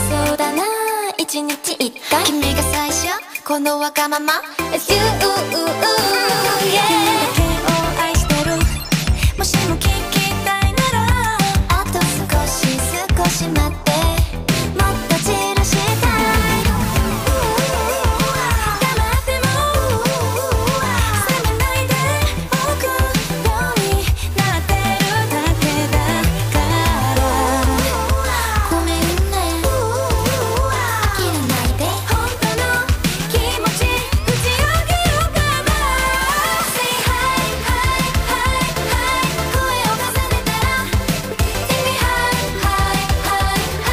そうだな一日一回君が最初このわがまま It's you yeah 君だけを愛してるもしも聞きたいならあと少し少し待ってもっと散らしたい黙っても責めないでおくようになってるだけだからごめんね切らないで本当の気持ち打ち上げようかな Say hi hi hi hi 声を重ねたら Say me hi hi hi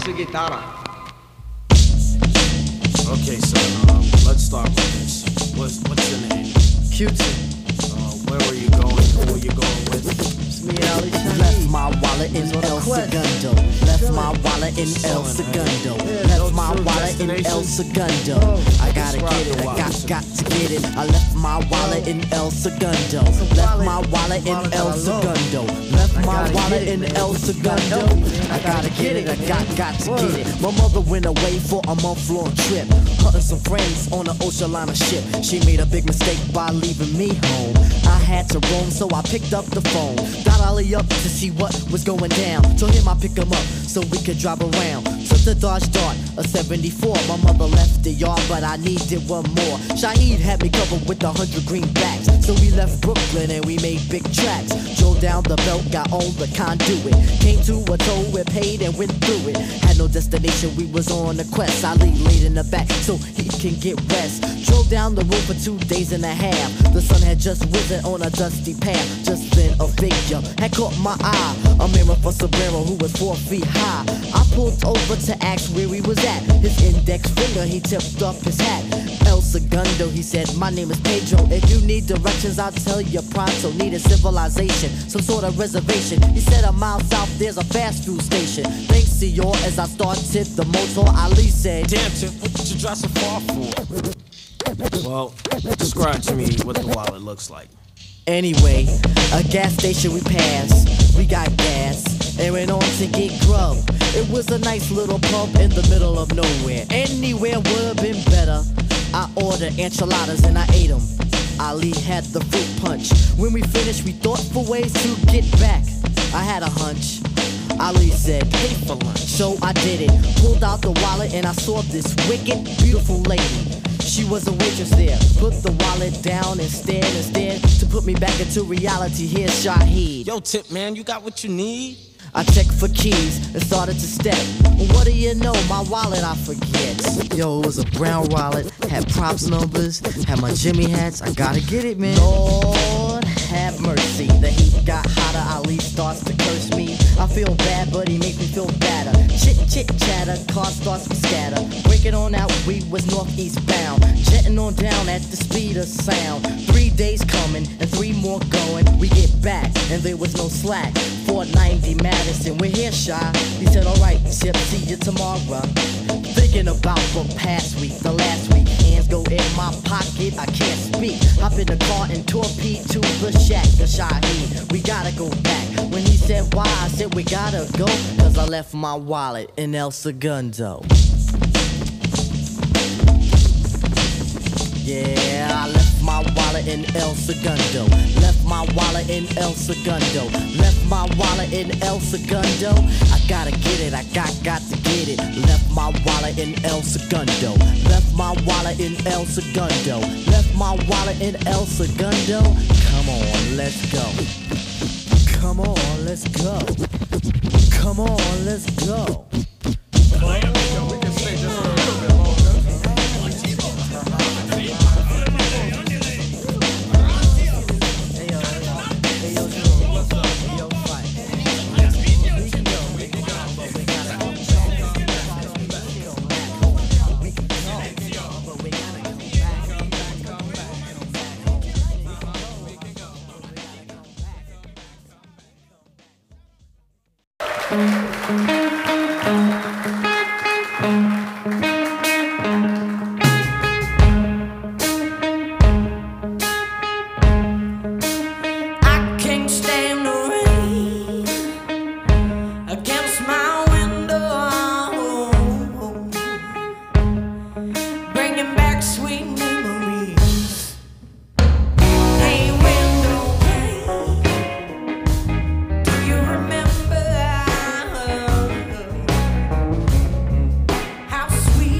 su guitarra. Okay, so let's start with this. What's your name? Q-Tip. Where were you going? Who were you going with? It's me, Ali Shaheed. Left my wallet in El Segundo. Left my wallet in El Segundo. Left my wallet in El Segundo. I gotta get it, I got to get it. I left my wallet in El Segundo. Left my wallet in El Segundo. Left my wallet in El Segundo. I gotta get it, I got to get it. My mother went away for a month-long trip, hunting some friends on an ocean liner ship. She made a big mistake by leaving me home. I had to roam, so I picked up the phone. Got Ali up to see what was going down. Told him I'd pick him up so we could drive around. Took the Dodge Dart, a 74. My mother left the yard, but I needed one more. Shaheed had me covered with 100 greenbacks. So we left Brooklyn and we made big tracks. Drove down the belt, got on the conduit. Came to a toll, we paid and went through it. Had no destination, we was on a quest. Ali laid in the back so he can get rest. Drove down the road for 2 days and a half. The sun had just risen on a dusty path. Just then a figure had caught my eye. A mirror for Sombrero who was 4 feet high. I pulled over to ask where he was at. His index finger, he tipped up his hat. El Segundo, he said, my name is Pedro. If you need directions, I'll tell you pronto. Need a civilization, some sort of reservation. He said a mile south, there's a fast food station. Thanks, senor, as I started the motor, Ali said, Damn, Tip, what did you drive so far for? Well, describe to me what the wallet looks like. Anyway, a gas station we passed, we got gas, and went on to get grub. It was a nice little pub in the middle of nowhere. Anywhere would've been better. I ordered enchiladas and I ate them. Ali had the fruit punch. When we finished, we thought for ways to get back. I had a hunch. Ali said, pay for lunch. So I did it. Pulled out the wallet and I saw this wicked, beautiful lady. She was a waitress there. Put the wallet down and stared to put me back into reality. Here's Shaheed. Yo, Tip, man, you got what you need? I checked for keys and started to step. What do you know? My wallet I forget. Yo, it was a brown wallet, had props numbers, had my Jimmy hats. I gotta get it, man. Lord have mercy. The heat got hotter. Ali starts to curse me. I feel bad, but he makes me feel better. Chit chatter, car starts to scatter. Breaking on out, we was northeast bound. Jetting on down at the speed of sound. 3 days coming and 3 more going. We get back and there was no slack. 490 Madison, we're here, Shy. He said, alright, Chip, see you tomorrow. Thinking about the past week, the last week. Hands go in my pocket, I can't speak. Hop in the car and torpedo to the shack of Shaheed. We gotta go back. When he said why, I said we gotta go. Cause I left my wallet in El Segundo. Yeah, I left my wallet in El Segundo. Left my wallet in El Segundo. Left my wallet in El Segundo. I gotta get it, I got to get it. Left my wallet in El Segundo. Left my wallet in El Segundo. Left my wallet in El Segundo. Come on, let's go. Come on, let's go. Come on, let's go. We can stay just a little bit longer. Sweet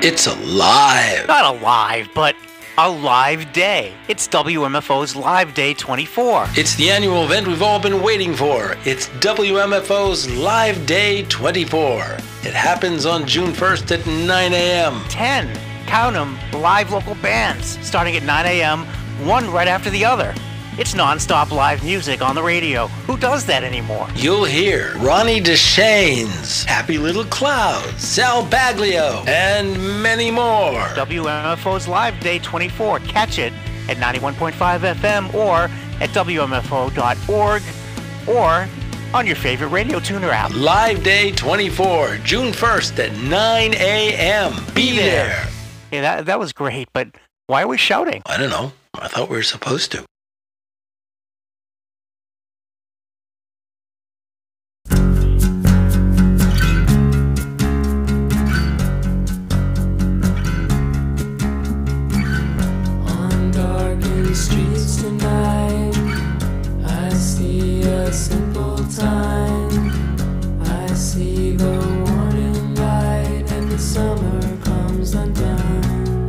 It's alive. Not alive, but a live day. It's WMFO's Live Day 24. It's the annual event we've all been waiting for. It's WMFO's Live Day 24. It happens on June 1st at 9 a.m. 10, count 'em, live local bands, starting at 9 a.m., one right after the other. It's non-stop live music on the radio. Who does that anymore? You'll hear Ronnie DeShanes, Happy Little Clouds, Sal Baglio, and many more. WMFO's Live Day 24. Catch it at 91.5 FM or at WMFO.org or on your favorite radio tuner app. Live Day 24, June 1st at 9 a.m. Be there. Yeah, that was great, but why are we shouting? I don't know. I thought we were supposed to. Streets tonight, I see a simple time. I see the warning light, and the summer comes undone.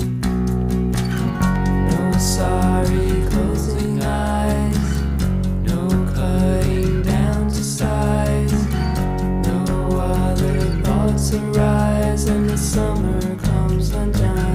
No sorry closing eyes, no cutting down to size. No other thoughts arise, and the summer comes undone.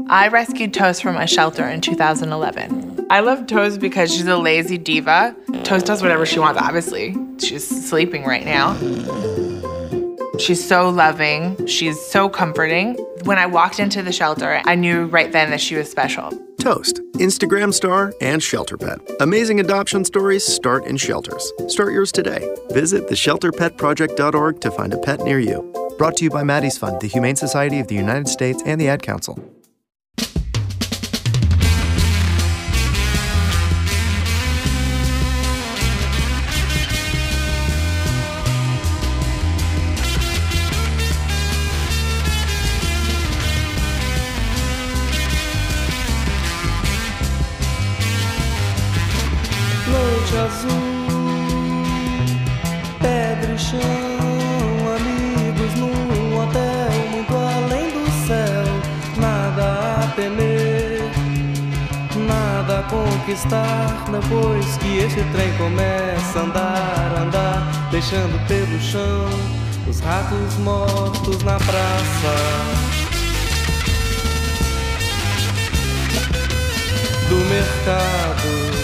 I rescued Toast from a shelter in 2011. I love Toast because she's a lazy diva. Toast does whatever she wants, obviously. She's sleeping right now. She's so loving. She's so comforting. When I walked into the shelter, I knew right then that she was special. Toast, Instagram star and shelter pet. Amazing adoption stories start in shelters. Start yours today. Visit theshelterpetproject.org to find a pet near you. Brought to you by Maddie's Fund, the Humane Society of the United States, and the Ad Council. Noite azul, pedra e chão, amigos num hotel muito além do céu. Nada a temer, nada a conquistar. Depois que este trem começa a andar, deixando pelo chão os ratos mortos na praça. Do mercado,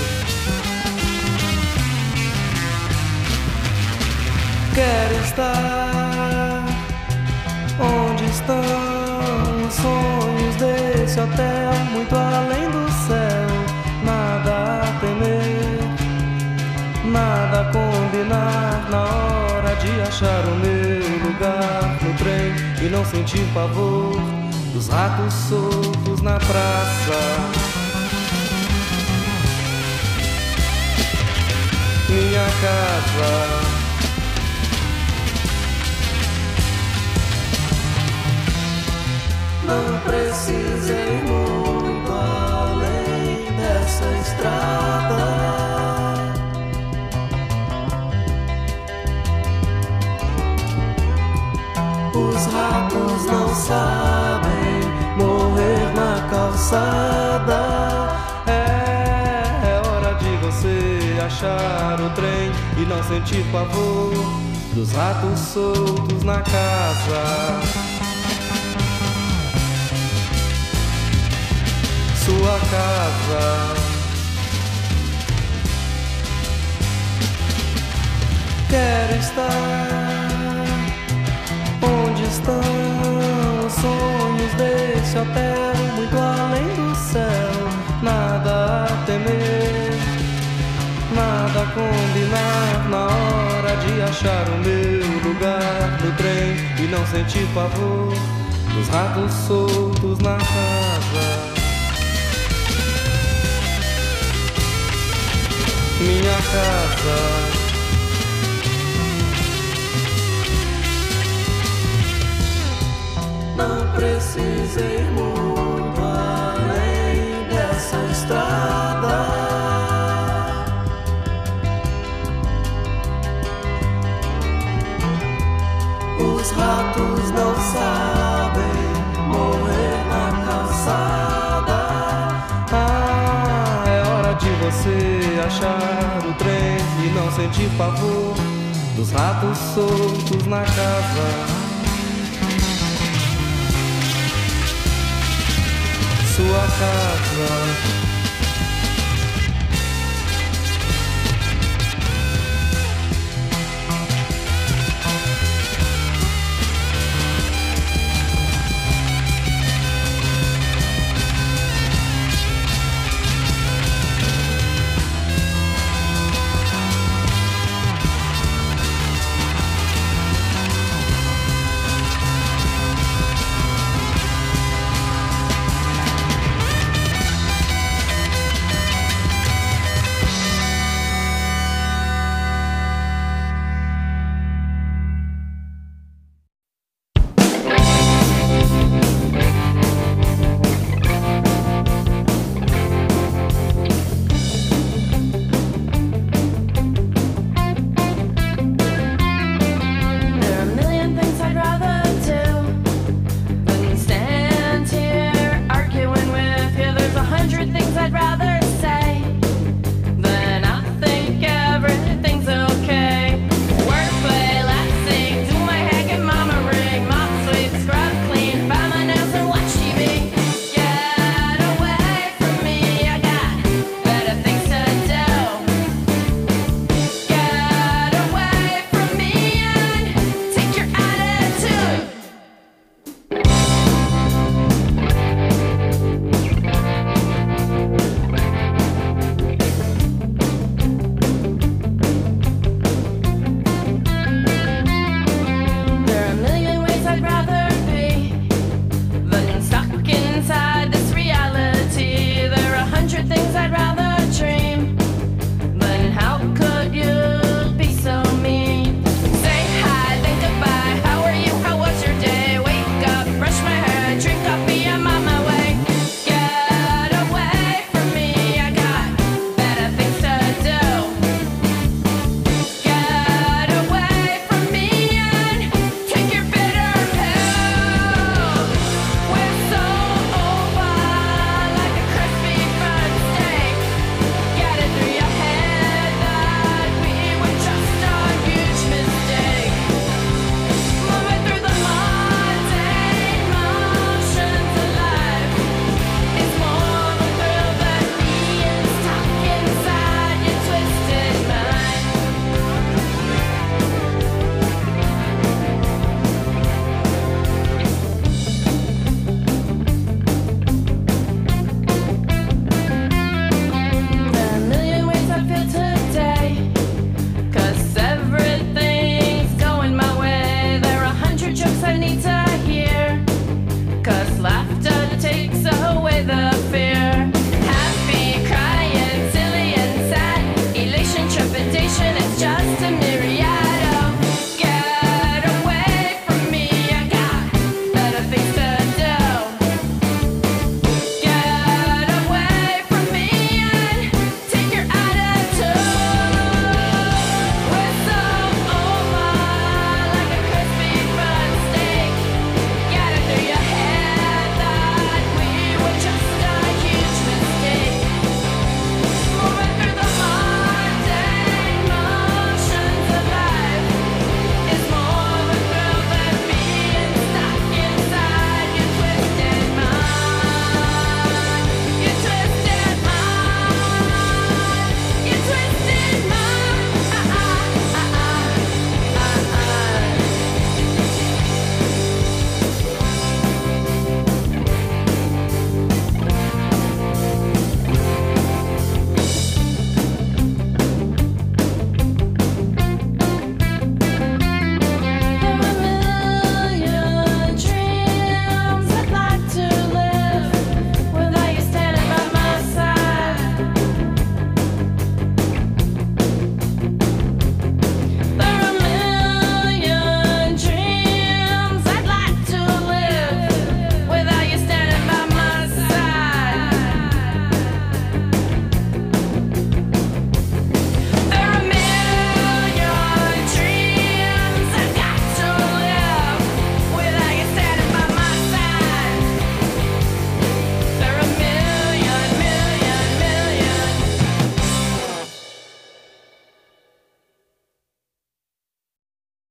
quero estar onde estão os sonhos desse hotel, muito além do céu. Nada a temer, nada a combinar, na hora de achar o meu lugar no trem e não sentir pavor dos ratos soltos na praça. Minha casa, não precisa ir muito além dessa estrada. Os ratos não sabem morrer na calçada. É hora de você achar o trem e não sentir pavor dos ratos soltos na casa. Sua casa, quero estar onde estão os sonhos desse hotel, muito além do céu. Nada a temer, nada a combinar, na hora de achar o meu lugar no trem e não sentir pavor dos ratos soltos na casa. Minha casa, não precisa ir muito além dessa estrada. Os ratos não sabem morrer na calçada. É hora de você achar o trem e não sentir pavor dos ratos soltos na casa. Sua casa,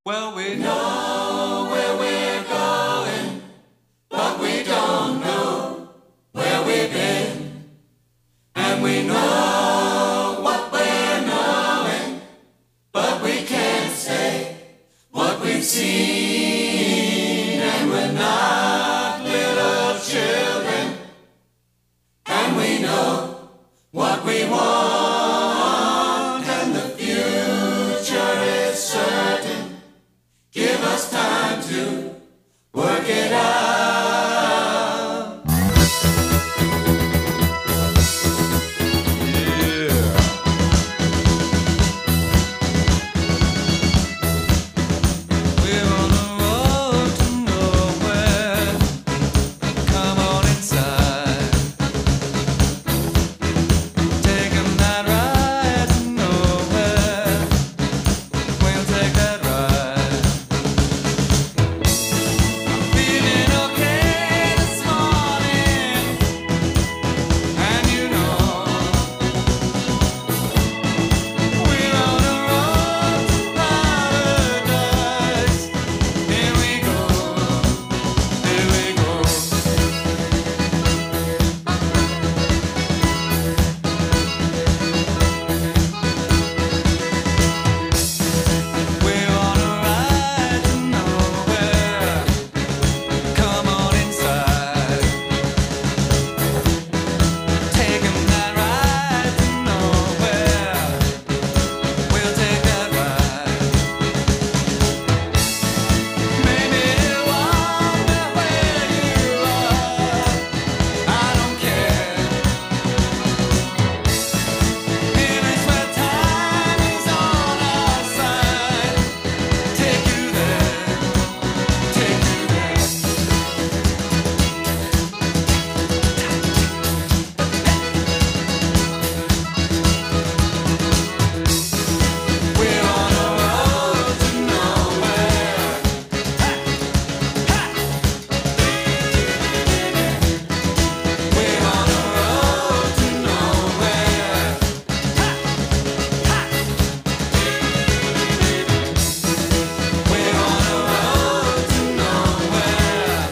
Well, we know where we're going, but we don't know where we've been. And we know what we're knowing, but we can't say what we've seen. And we're not little children, and we know what we want, and the future is certain. Give us time to work it out. We're on the road to nowhere. Come on inside. Taking that ride to nowhere. We'll take that ride. Feeling okay this morning, and you know we're on the road to paradise. Here we go, here we go. We're on a ride to nowhere. Come on inside. Taking that ride to nowhere. We'll take that ride. Maybe wonder where you are. I don't care. Here is where time is on our side. Take you there, take you there. We're on a road to nowhere. We're on a road to nowhere. We're on a road to nowhere.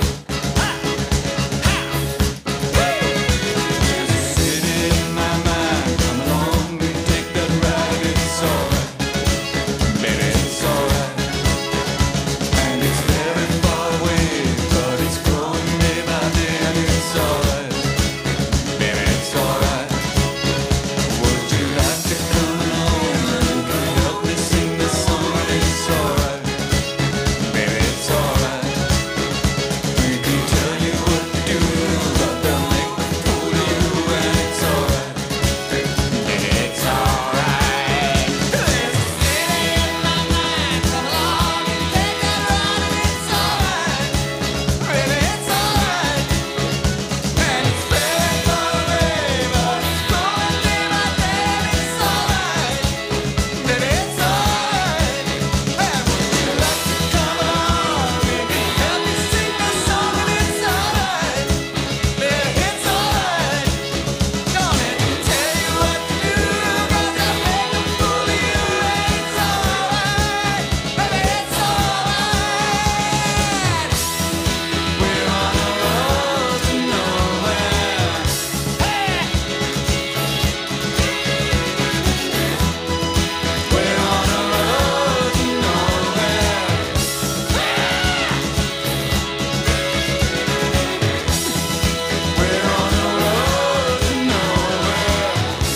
There's a city in my mind. Come along and take that ride. It's alright, baby, it's alright. And it's very far away, but it's growing day by day. And it's alright, baby, it's alright. Would you like to come along and help me sing this song? It's alright, baby, it's alright. We can tell you what to do, but they'll make a fool of you. And it's alright, baby, it's alright. There's a city in my mind. Come along and take that ride. And it's alright, baby, it's alright. And it's very far away, but it's growing day by day. It's alright, baby, it's alright. And would you like to come along? We can help you sing this song. And it's alright, baby, it's alright. Gonna tell you what to do, 'cause I'll make a fool of you. And it's alright, baby, it's alright. We're on a road to nowhere. We're on a road to nowhere. We're on a road to nowhere.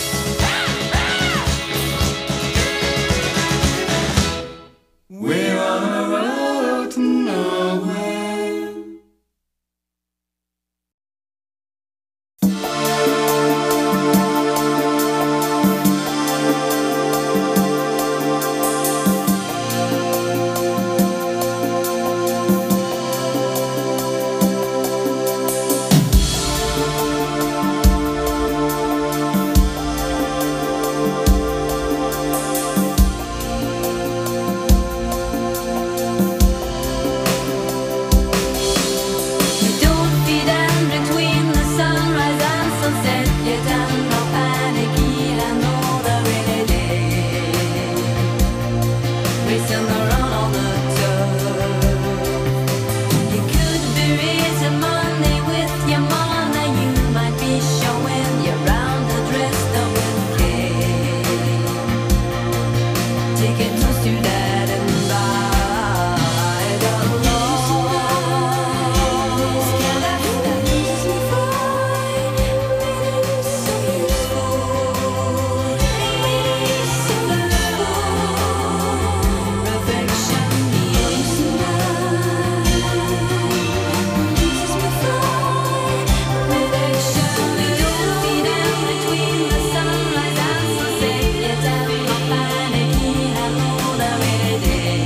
We're on a road to nowhere. Racing around on the ciudad en baile luz. Cada luz es mi fire, so useful, so useful. Perfection is mine. Luz es mi fire, perfection is down between the sunrise and sunset. Yet I'm not panicking, I know that every day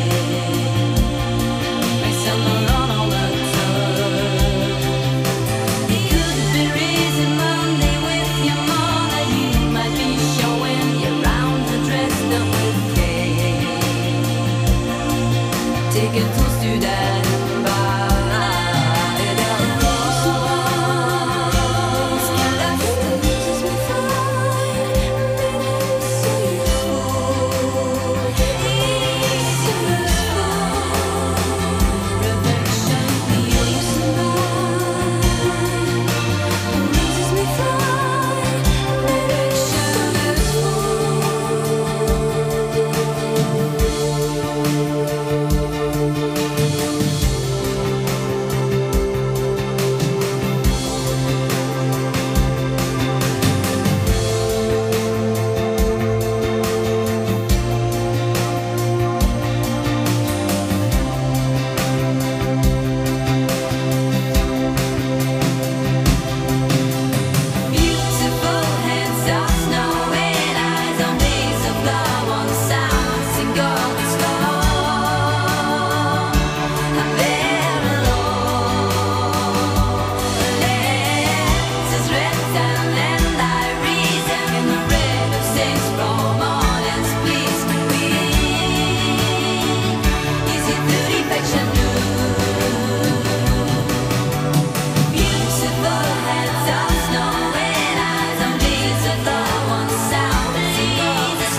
makes someone run all the time. It could be raising Monday with your mother. You might be showing your round the dressed up with cake. Take a toast to that beautiful hands of snow and eyes on days of love on sound. Sing all this love. I'm very alone. Letters written and diaries in the red of six from audience. Please read. Is it the reflection beautiful hands of snow and eyes on days of love on sound. Sing all this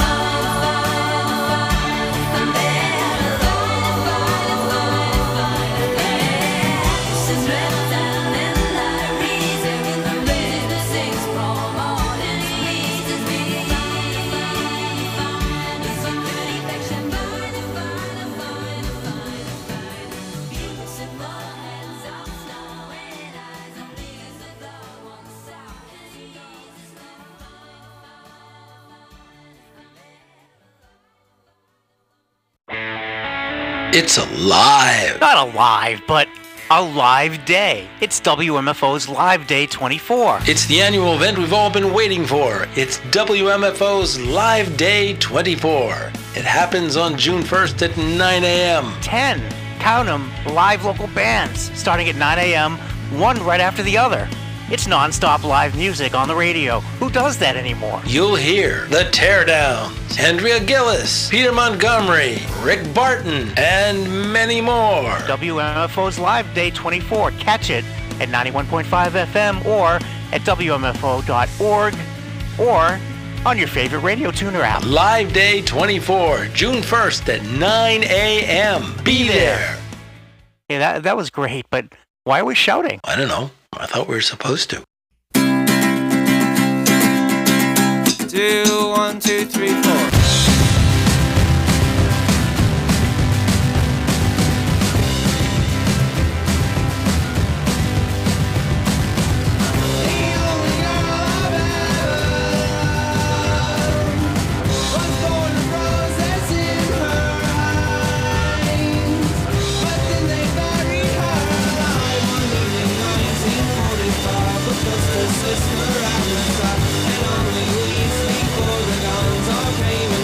love. I'm very alone. Letters written and diaries in the red of six from audience. Please read. Is it the reflection beautiful hands of snow and eyes on days of love on sound. It's alive. Not alive, but a live day. It's WMFO's Live Day 24. It's the annual event we've all been waiting for. It's WMFO's Live Day 24. It happens on June 1st at 9 a.m. 10, count 'em, live local bands, starting at 9 a.m., one right after the other. It's non-stop live music on the radio. Who does that anymore? You'll hear The Teardowns, Andrea Gillis, Peter Montgomery, Rick Barton, and many more. WMFO's Live Day 24. Catch it at 91.5 FM or at WMFO.org or on your favorite radio tuner app. Live Day 24, June 1st at 9 a.m. Be there. Yeah, that was great, but why are we shouting? I don't know. I thought we were supposed to. 2, 1, 2, 3, 4. Sister Agnes, and only we sleep for the guns are paying.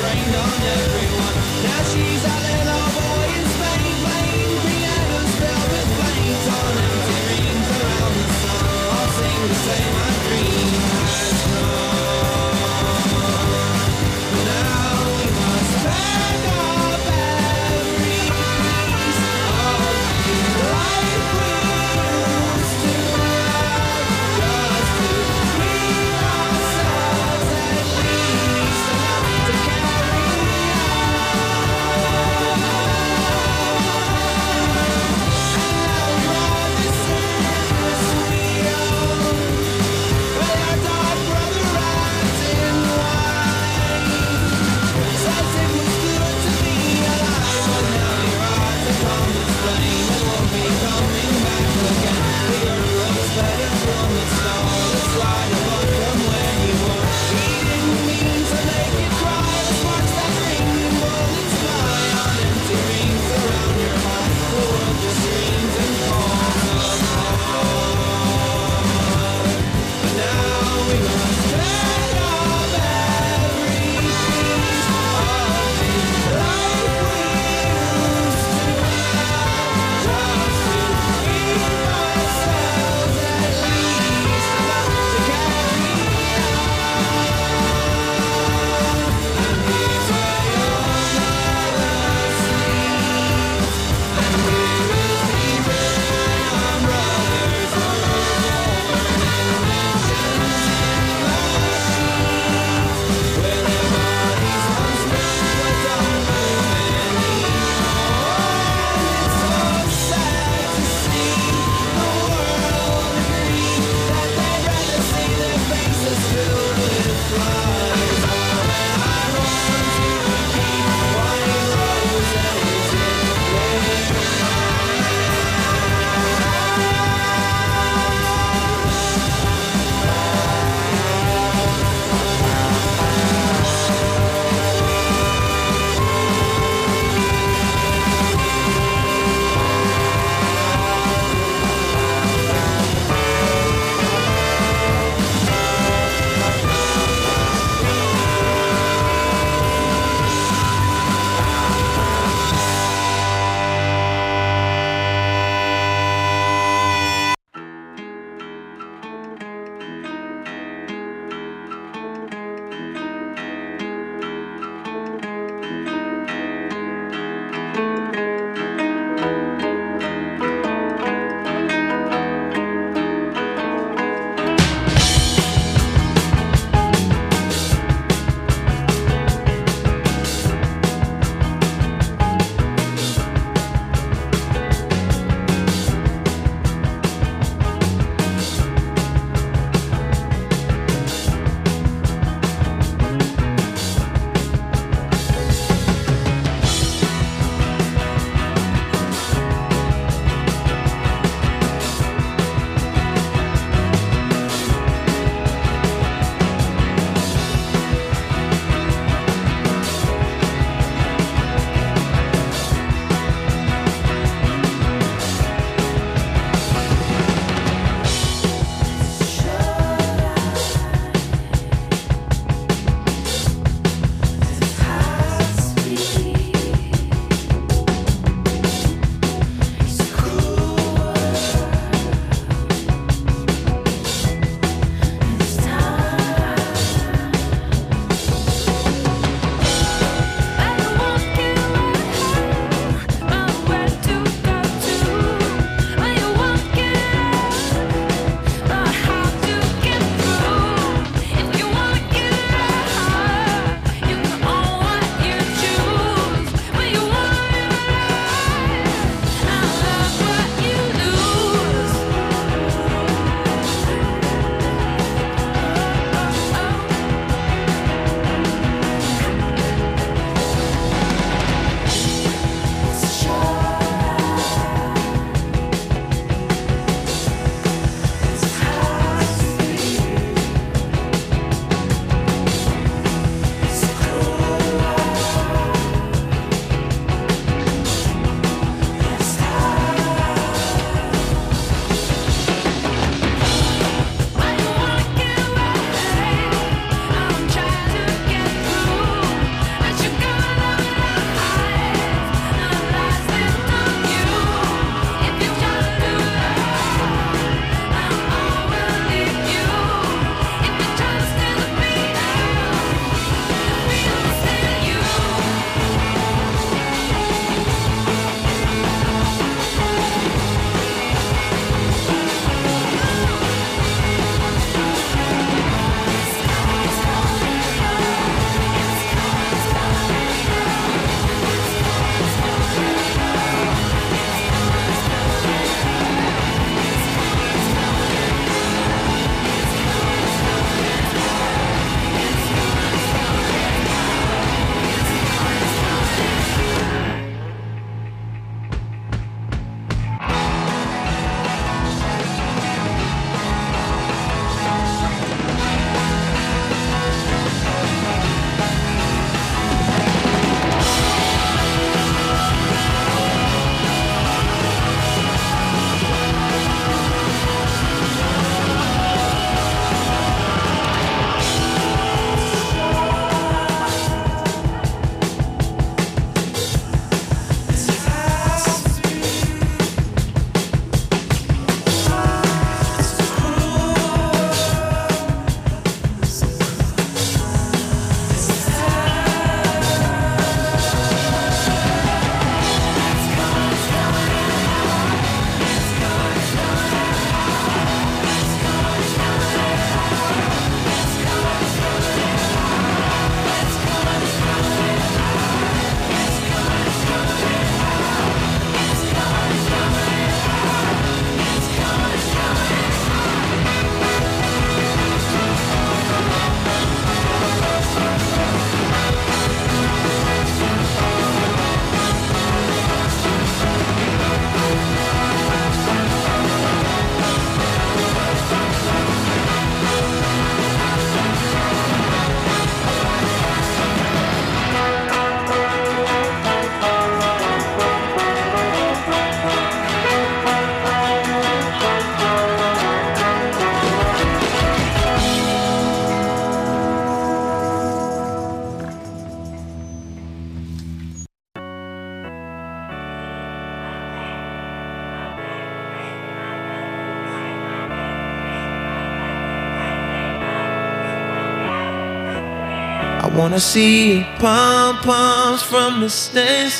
Wanna see pom-poms from the stands.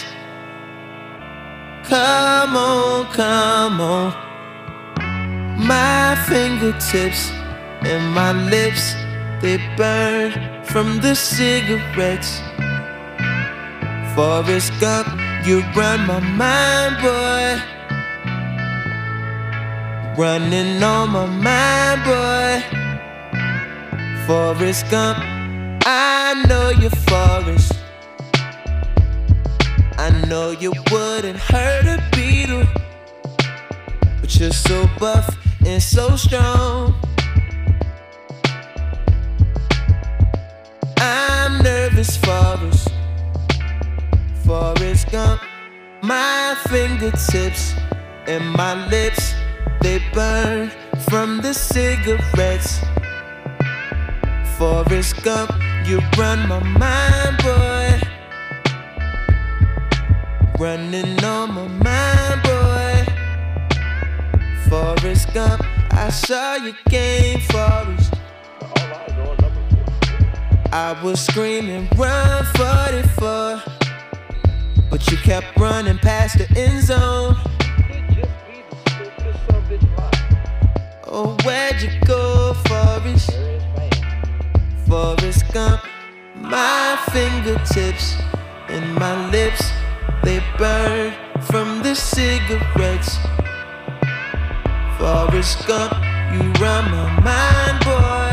Come on, come on. My fingertips and my lips, they burn from the cigarettes. Forrest Gump, you run my mind, boy. Running on my mind, boy. Forrest Gump, I know you're Forrest. I know you wouldn't hurt a beetle, but you're so buff and so strong. I'm nervous, Forrest. Forrest Gump, my fingertips and my lips, they burn from the cigarettes. Forrest Gump, you run my mind, boy. Running on my mind, boy. Forrest Gump, I saw your game, Forrest. I was screaming, run 44, but you kept running past the end zone. Oh, where'd you go, Forrest? Forrest Gump, my fingertips and my lips, they burn from the cigarettes. Forrest Gump, you run my mind, boy.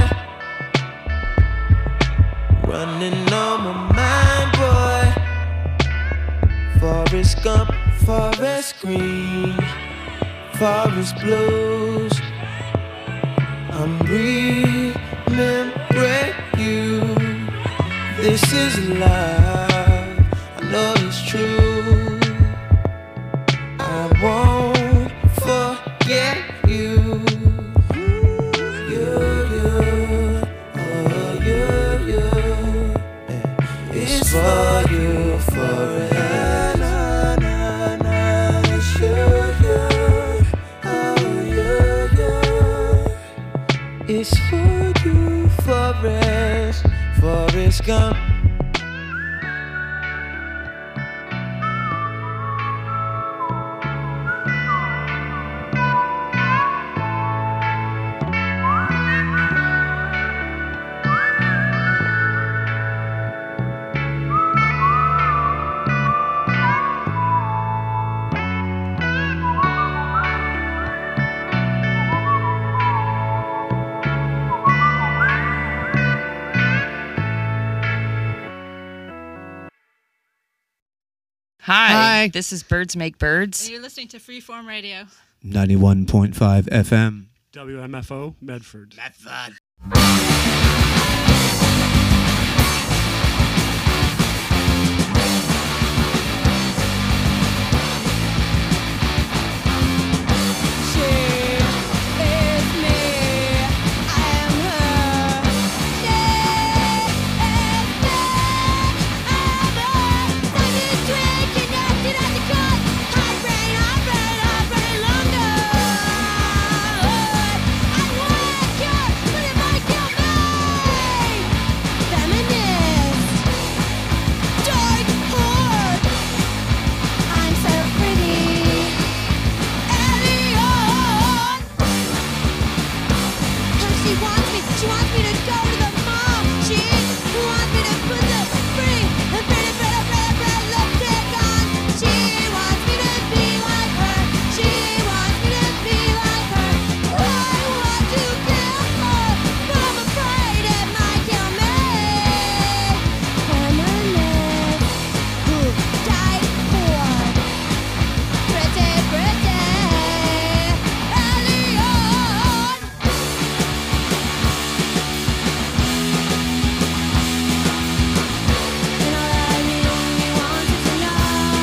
Running on my mind, boy. Forrest Gump, forest green, forest blues. I'm remembering you. This is love, I know it's true. I won't forget you. You, oh you. It's for you forever. It's you, oh you. It's for you, Forrest Gump. Hi, this is Birds Make Birds. And you're listening to Freeform Radio. 91.5 FM. WMFO, Medford.